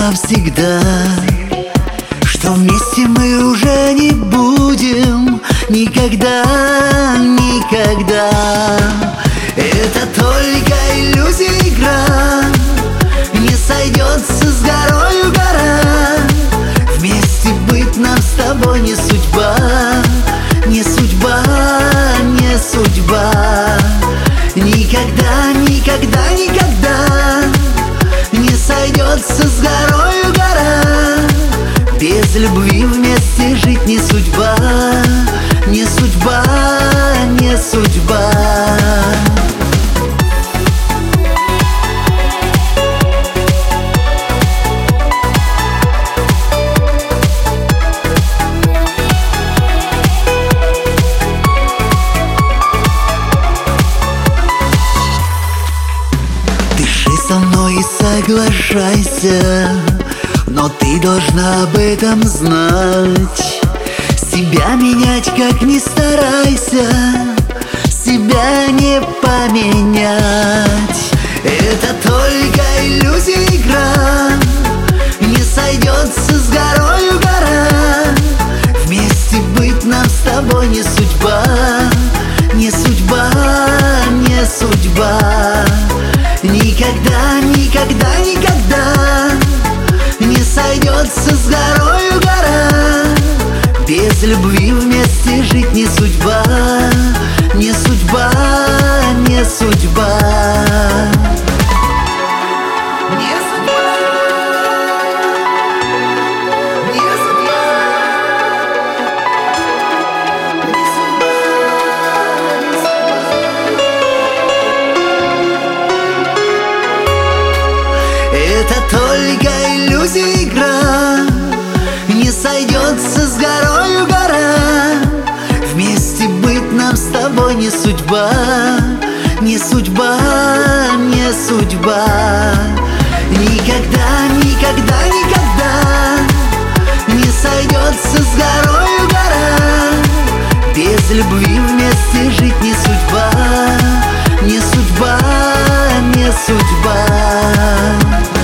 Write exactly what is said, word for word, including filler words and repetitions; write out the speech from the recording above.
навсегда, что вместе мы уже не будем никогда, никогда. Это только иллюзия, игра, не сойдется с горою гора. Вместе быть нам с тобой не судьба, не судьба, не судьба. Никогда, никогда, никогда не сойдется с горою гора. Без любви вместе жить не судьба, не судьба, не судьба. Дыши со мной и соглашайся, но ты должна об этом знать. Себя менять как ни старайся, себя не поменять. Это только иллюзия, игра, не сойдется с горою гора. Вместе быть нам с тобой не судьба, не судьба, не судьба. Никогда, никогда, никогда не сойдется с горою гора. Без любви вместе жить не судьба, не судьба, не судьба. Не судьба, не судьба, не судьба, не судьба. Это только иллюзия, игра, не сойдется с горою гора. Вместе быть нам с тобой не судьба, не судьба, не судьба. Никогда, никогда, никогда не сойдется с горою гора. Без любви вместе жить не судьба, не судьба, не судьба.